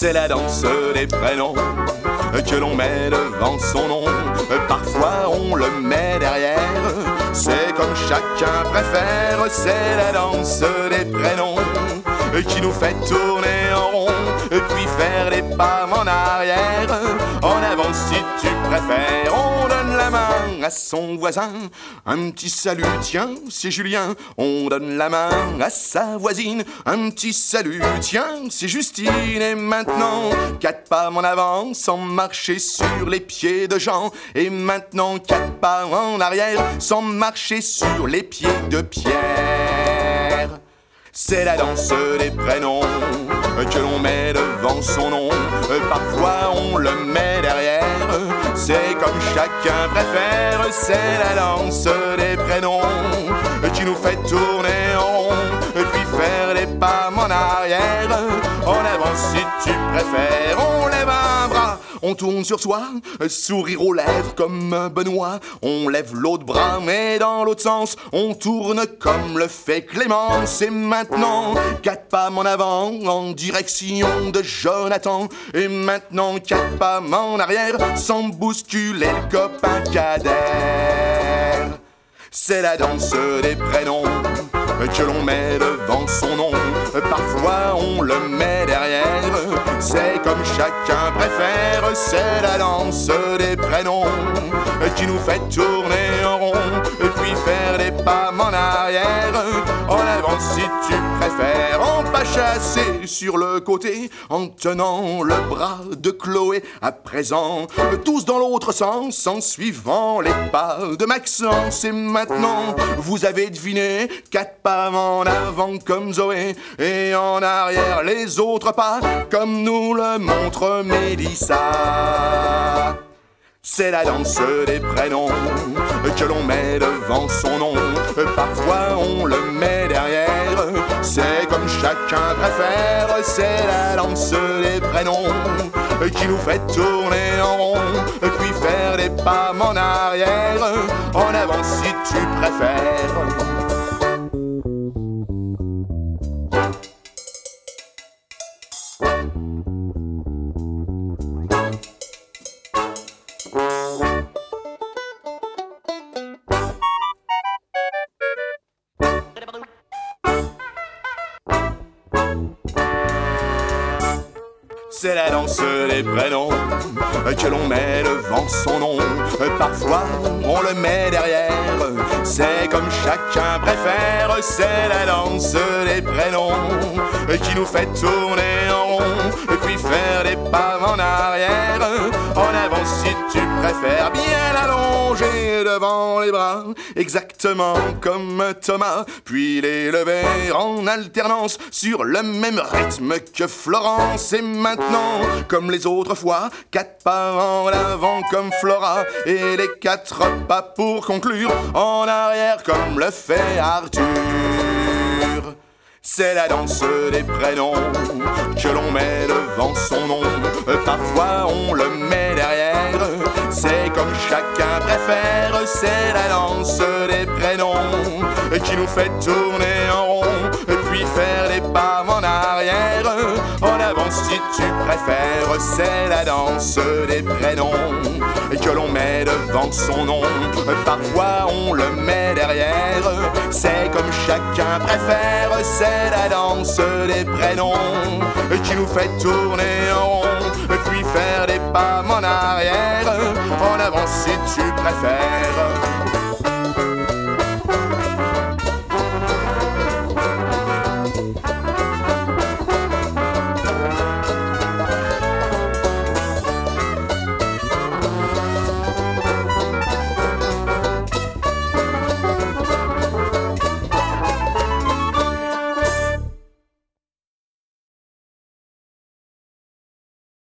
C'est la danse des prénoms que l'on met devant son nom. Parfois on le met derrière, c'est comme chacun préfère. C'est la danse des prénoms qui nous fait tourner en rond, puis faire des pas en arrière. En avant si tu préfères, on donne la main à son voisin. Un petit salut, tiens, c'est Julien. On donne la main à sa voisine. Un petit salut, tiens, c'est Justine. Et maintenant, 4 pas en avant sans marcher sur les pieds de Jean. Et maintenant, 4 pas en arrière sans marcher sur les pieds de Pierre. C'est la danse des prénoms que l'on met devant son nom. Parfois on le met derrière, c'est comme chacun préfère. C'est la danse des prénoms qui nous fait tourner en rond, puis faire des pas en arrière. En avant si tu préfères, on lève un bras, on tourne sur soi, sourire aux lèvres comme Benoît. On lève l'autre bras mais dans l'autre sens, on tourne comme le fait Clémence. Et maintenant, 4 pas en avant en direction de Jonathan. Et maintenant 4 pas en arrière sans bousculer le copain Kader. C'est la danse des prénoms que l'on met devant son nom. Parfois on le met derrière, c'est comme chacun préfère. C'est la danse des prénoms qui nous fait tourner en rond, puis faire des pas en arrière. En avant si tu préfères, en pas chasser sur le côté, en tenant le bras de Chloé. À présent, tous dans l'autre sens, en suivant les pas de Maxence. Et maintenant, vous avez deviné, 4 pas en avant comme Zoé, et en arrière les autres pas, comme nous le montre Mélissa. C'est la danse des prénoms que l'on met devant son nom. Parfois on le met derrière, c'est comme chacun préfère. C'est la danse des prénoms qui nous fait tourner en rond, puis faire des pas en arrière. En avant si tu préfères. C'est la danse des prénoms que l'on met devant son nom. Parfois on le met derrière, c'est comme chacun préfère. C'est la danse des prénoms qui nous fait tourner en rond, puis faire des pas en arrière. En avant si tu préfères, bien allongé devant les bras, exactement comme Thomas, puis les lever en alternance sur le même rythme que Florence. Et maintenant, comme les autres fois, 4 pas en avant comme Flora, et les 4 pas pour conclure en arrière comme le fait Arthur. C'est la danse des prénoms que l'on met devant son nom. Parfois on le met derrière, c'est comme chacun préfère. C'est la danse des prénoms qui nous fait tourner en rond, puis faire des pas en arrière. En avant si tu préfères. C'est la danse des prénoms que l'on met devant son nom. Parfois on le met derrière, c'est comme chacun préfère. C'est la danse des prénoms qui nous fait tourner en rond, puis faire des pas en arrière. En avant si tu préfères.